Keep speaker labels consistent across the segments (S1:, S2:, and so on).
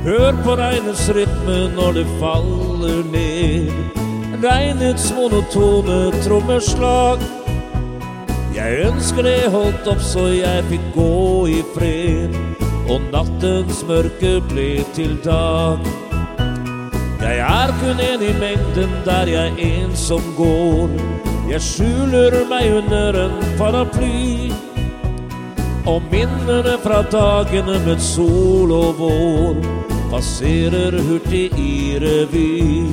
S1: Hør på regnets rytme når det faller ned, regnets monotone trommeslag. Jeg ønsker det holdt opp så jeg fikk gå i fred, og nattens mørke ble til dag. Jeg er kun en i mengden der jeg ensom går. Jeg skjuler meg under en paraply, og minnene fra dagene med sol og vår passerer hurtig i revy.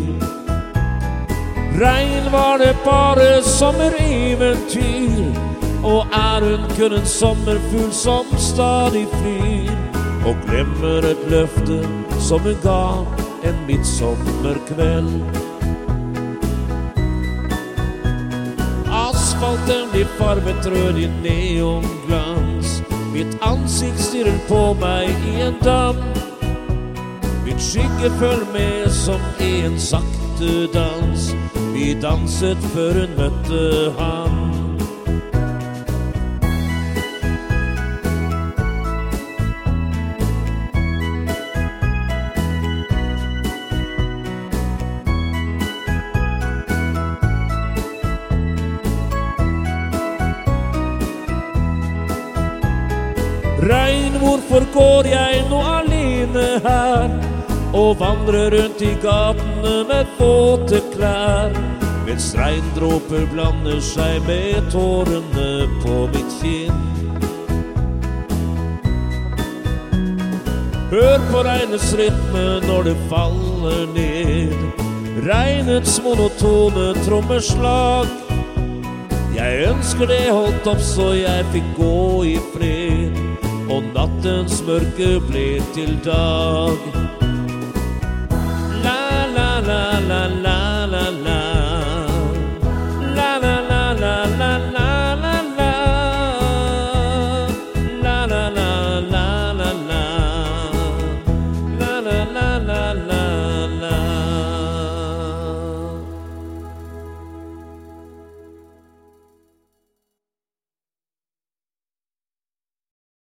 S1: Regn var det bare sommereventyr, og er hun kun en sommerfugl som stadig flyr, og glemmer et løfte som hun ga en midtsommerkveld. Asfalten blir farvet rød i neonglans, mitt ansikt stirrer på meg i en dam. Mitt skygge følger med som i en sakte dans, vi danset før hun møtte ham. Regn, hvorfor går jeg nå alene her, og vandrer rundt i gatene med våte klær, mens regndråper blander seg med tårene på mitt kinn. Hør på regnets rytme når det faller ned, regnets monotone trommeslag. Jeg ønsker det holdt opp så jeg fikk gå i fred, og nattens mørke ble til dag. La la la la la la la, la la la la la la la la, la la la la la la, la la la la la.